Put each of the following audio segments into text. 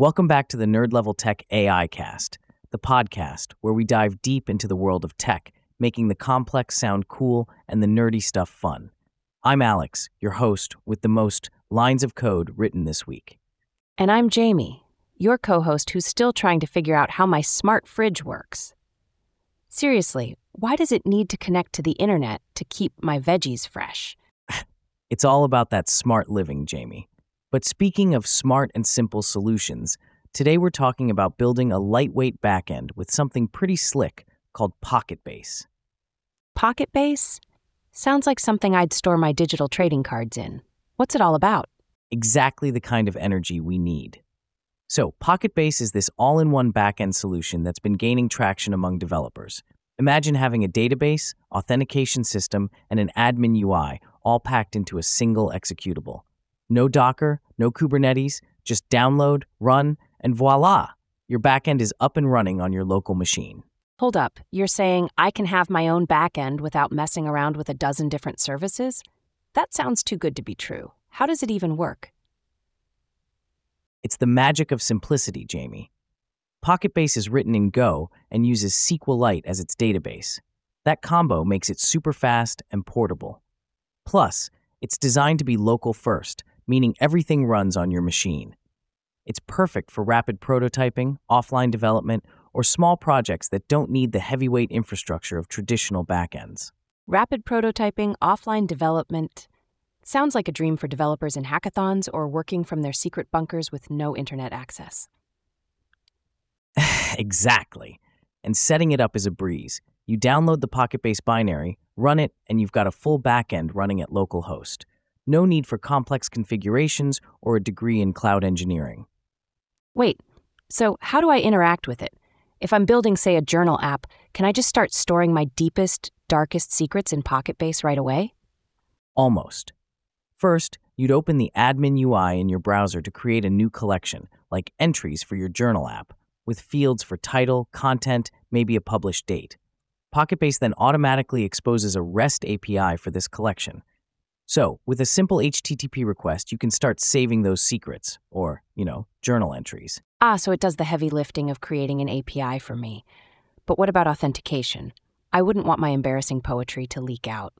Welcome back to the Nerd Level Tech AI Cast, the podcast where we dive deep into the world of tech, making the complex sound cool and the nerdy stuff fun. I'm Alex, your host with the most lines of code written this week. And I'm Jamie, your co-host who's still trying to figure out how my smart fridge works. Seriously, why does it need to connect to the internet to keep my veggies fresh? It's all about that smart living, Jamie. But speaking of smart and simple solutions, today we're talking about building a lightweight backend with something pretty slick called Pocketbase. Pocketbase? Sounds like something I'd store my digital trading cards in. What's it all about? Exactly the kind of energy we need. So, Pocketbase is this all-in-one backend solution that's been gaining traction among developers. Imagine having a database, authentication system, and an admin UI all packed into a single executable. No Docker, no Kubernetes, just download, run, and voila! Your backend is up and running on your local machine. Hold up, you're saying I can have my own backend without messing around with a dozen different services? That sounds too good to be true. How does it even work? It's the magic of simplicity, Jamie. Pocketbase is written in Go and uses SQLite as its database. That combo makes it super fast and portable. Plus, it's designed to be local first, meaning everything runs on your machine. It's perfect for rapid prototyping, offline development, or small projects that don't need the heavyweight infrastructure of traditional backends. Rapid prototyping, offline development. Sounds like a dream for developers in hackathons or working from their secret bunkers with no internet access. Exactly. And setting it up is a breeze. You download the Pocketbase binary, run it, and you've got a full backend running at localhost. No need for complex configurations or a degree in cloud engineering. Wait, so how do I interact with it? If I'm building, say, a journal app, can I just start storing my deepest, darkest secrets in Pocketbase right away? Almost. First, you'd open the admin UI in your browser to create a new collection, like entries for your journal app, with fields for title, content, maybe a published date. Pocketbase then automatically exposes a REST API for this collection. So, with a simple HTTP request, you can start saving those secrets, or, journal entries. So it does the heavy lifting of creating an API for me. But what about authentication? I wouldn't want my embarrassing poetry to leak out.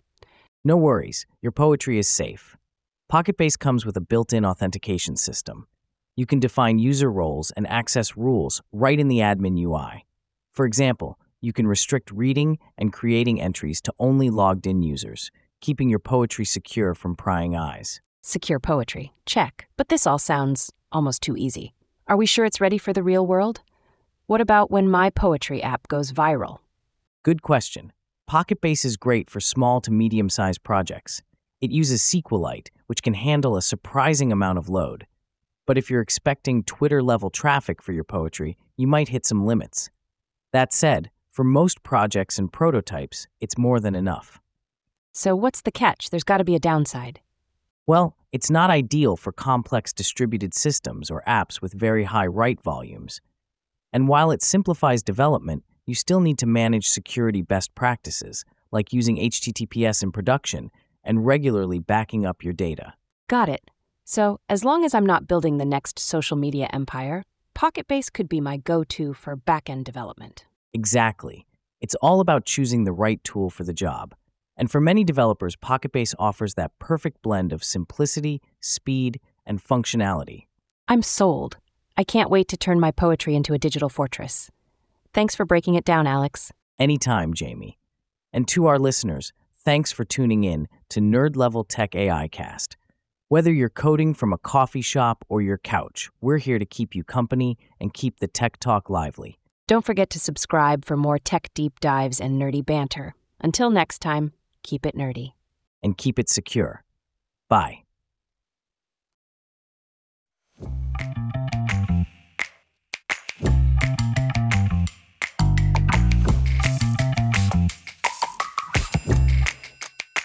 No worries, your poetry is safe. Pocketbase comes with a built-in authentication system. You can define user roles and access rules right in the admin UI. For example, you can restrict reading and creating entries to only logged-in users, keeping your poetry secure from prying eyes. Secure poetry, check. But this all sounds almost too easy. Are we sure it's ready for the real world? What about when my poetry app goes viral? Good question. Pocketbase is great for small to medium-sized projects. It uses SQLite, which can handle a surprising amount of load. But if you're expecting Twitter-level traffic for your poetry, you might hit some limits. That said, for most projects and prototypes, it's more than enough. So what's the catch? There's got to be a downside. Well, it's not ideal for complex distributed systems or apps with very high write volumes. And while it simplifies development, you still need to manage security best practices, like using HTTPS in production and regularly backing up your data. Got it. So, as long as I'm not building the next social media empire, Pocketbase could be my go-to for back-end development. Exactly. It's all about choosing the right tool for the job. And for many developers, Pocketbase offers that perfect blend of simplicity, speed, and functionality. I'm sold. I can't wait to turn my poetry into a digital fortress. Thanks for breaking it down, Alex. Anytime, Jamie. And to our listeners, thanks for tuning in to Nerd Level Tech AI Cast. Whether you're coding from a coffee shop or your couch, we're here to keep you company and keep the tech talk lively. Don't forget to subscribe for more tech deep dives and nerdy banter. Until next time, keep it nerdy. And keep it secure. Bye.